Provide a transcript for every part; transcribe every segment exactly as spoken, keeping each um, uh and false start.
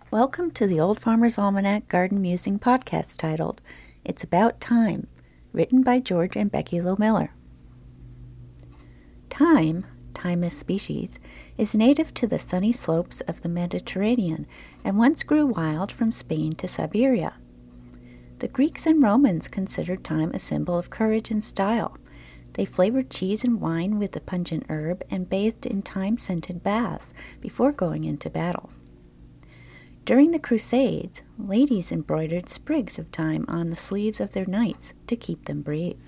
Welcome to the Old Farmer's Almanac Garden Musing podcast titled, It's About Time, written by George and Becky Lowe Miller. Thyme, Thymus species, is native to the sunny slopes of the Mediterranean and once grew wild from Spain to Siberia. The Greeks and Romans considered thyme a symbol of courage and style. They flavored cheese and wine with the pungent herb and bathed in thyme-scented baths before going into battle. During the Crusades, ladies embroidered sprigs of thyme on the sleeves of their knights to keep them brave.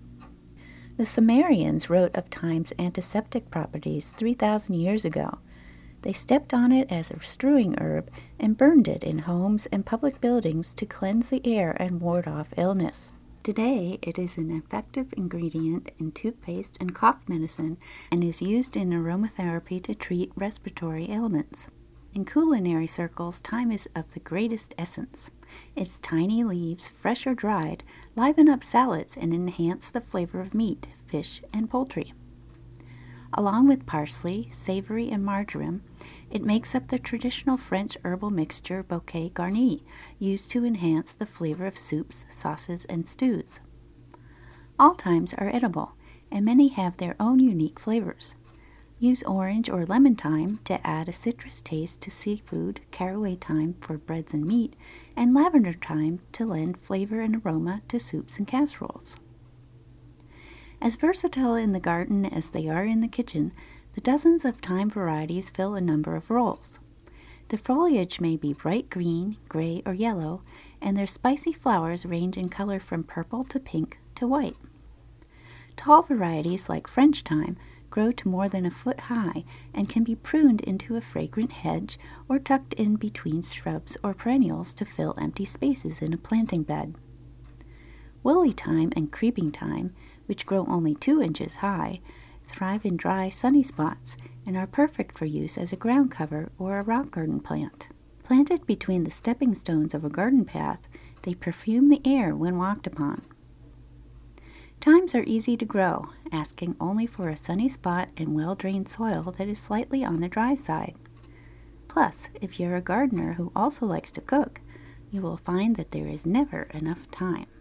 The Sumerians wrote of thyme's antiseptic properties three thousand years ago. They stepped on it as a strewing herb and burned it in homes and public buildings to cleanse the air and ward off illness. Today, it is an effective ingredient in toothpaste and cough medicine and is used in aromatherapy to treat respiratory ailments. In culinary circles, thyme is of the greatest essence. Its tiny leaves, fresh or dried, liven up salads and enhance the flavor of meat, fish, and poultry. Along with parsley, savory, and marjoram, it makes up the traditional French herbal mixture bouquet garni, used to enhance the flavor of soups, sauces, and stews. All thymes are edible, and many have their own unique flavors. Use orange or lemon thyme to add a citrus taste to seafood, caraway thyme for breads and meat, and lavender thyme to lend flavor and aroma to soups and casseroles. As versatile in the garden as they are in the kitchen, the dozens of thyme varieties fill a number of roles. The foliage may be bright green, gray, or yellow, and their spicy flowers range in color from purple to pink to white. Tall varieties like French thyme grow to more than a foot high and can be pruned into a fragrant hedge or tucked in between shrubs or perennials to fill empty spaces in a planting bed. Woolly thyme and creeping thyme, which grow only two inches high, thrive in dry, sunny spots and are perfect for use as a ground cover or a rock garden plant. Planted between the stepping stones of a garden path, they perfume the air when walked upon. Thymes are easy to grow, asking only for a sunny spot and well-drained soil that is slightly on the dry side. Plus, if you're a gardener who also likes to cook, you will find that there is never enough time.